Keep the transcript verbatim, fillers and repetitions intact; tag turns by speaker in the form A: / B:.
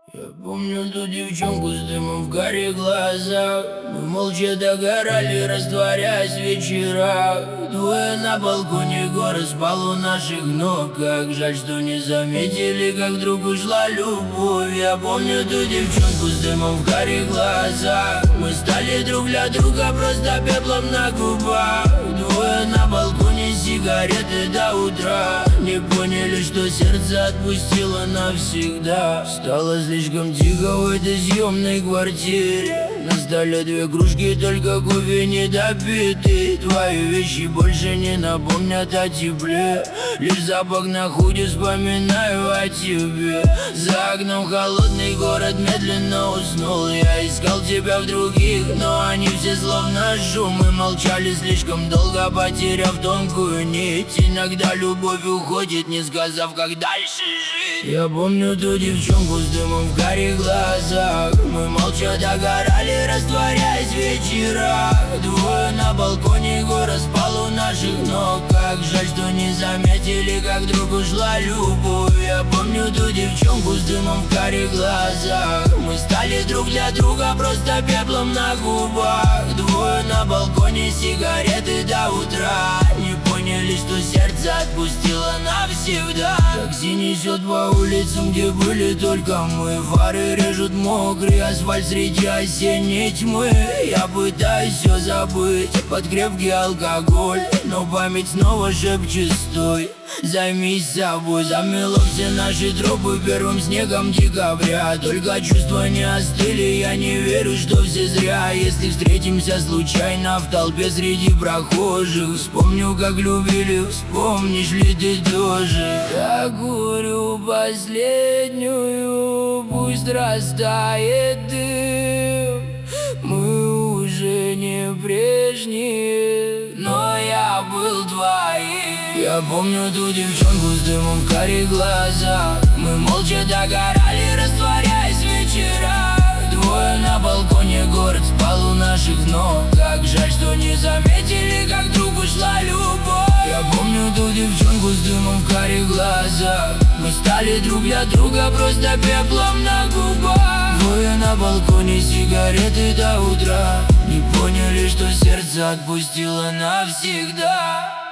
A: Я помню ту девчонку с дымом в карих глазах. Мы молча догорали, растворяясь в вечерах. Двое на балконе, город спал у наших ног. Как жаль, что не заметили, как вдруг ушла любовь. Я помню ту девчонку с дымом в карих глазах. Мы стали друг для друга просто пеплом на губах. Двое на балконе, сигареты до утра. Не поняли, что сердце отпустило навсегда. Стало слишком тихо в этой съемной квартире. На столе две кружки, только кофе не допитый. Твои вещи больше не напомнят о тепле. Лишь запах на худе, вспоминаю о тебе. За окном холодный город медленно уснул. Я искал тебя в других, но они все словно шум. Мы молчали слишком долго, потеряв тонкую нить. Иногда любовь уходит, не сказав, как дальше жить. Я помню ту девчонку с дымом в карих глазах. Мы молча догорали, растворяясь в вечерах. Двое на балконе, город спал у наших ног. Как жаль, что не заметили, как вдруг ушла любовь. Я помню ту девчонку с дымом в карих глазах. Мы стали друг для друга просто пеплом на губах. Двое на балконе, сигареты до утра. Не поняли, что сердце отпустило навсегда. Такси несет по улицам, где были только мы. Фары режут мокрый асфальт среди осенней тьмы. Я пытаюсь все забыть под крепкий алкоголь, но память снова шепчет: стой, займись собой. Замело все наши тропы первым снегом декабря. Только чувства не остыли, я не верю, что все зря. Если встретимся случайно в толпе среди прохожих, вспомню, как любили, вспомнишь ли ты тоже? Я курю последнюю, пусть растает дым. Мы уже не прежние, но я был твоим. Я помню ту девчонку с дымом в карих глазах. Мы молча догорали, растворяясь в вечерах. Двое на балконе, город спал у наших ног. Как жаль, что не заметили, как вдруг ушла любовь. Я помню ту девчонку с дымом в карих глазах. Мы стали друг для друга просто пеплом на губах. Двое на балконе, сигареты до утра. Не поняли, что сердце отпустило навсегда.